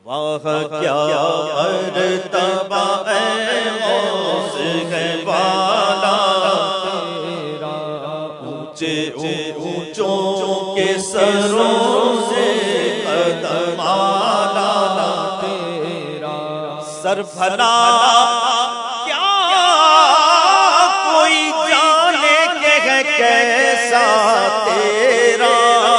واہ کیا مرتبہ ہے غوث ہے والا تیرا، اونچے اونچوں کے سروں سے قدم آلا تیرا، سر بھلا کیا کوئی جانے کہ ہے کیسا تیرا،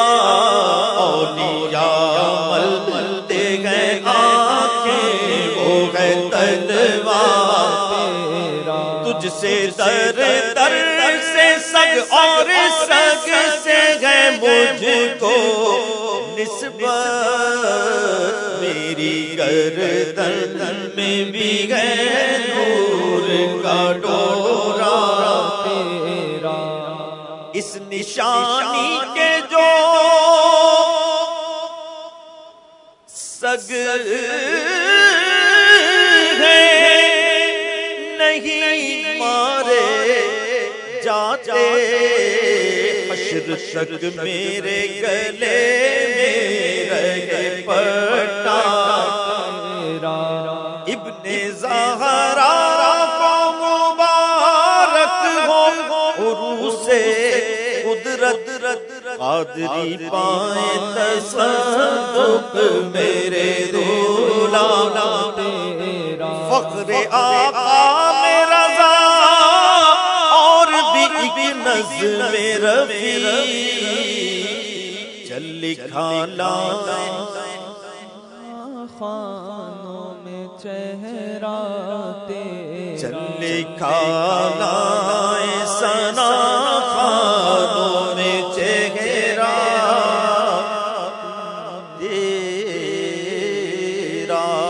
اولیاء ملتے گئے آنکھیں وہ ہے تلوار تیرا، تجھ سے در در سے سگ اور سگ سے ہے مجھ کو نسبت، میری گردن میں بھی ہے نور کا ڈورا تیرا، اس نشانی کے جو سگ ہے نہیں مارے جاتے، حشر تک میرے گلے میں رہے پٹا تیرا، ابن زہرا کو مبارک ہو عروس قدرت، قادری پائیں تصدق میرے دولا تیرا، فخر آقا میں رضا اور بھی ایک نظم رفیع، چل لکھا لائیں خوانوں میں چہرہ تیرا، چل لکھا لائیں ثنا خوانوں میں چہرہ تیرا۔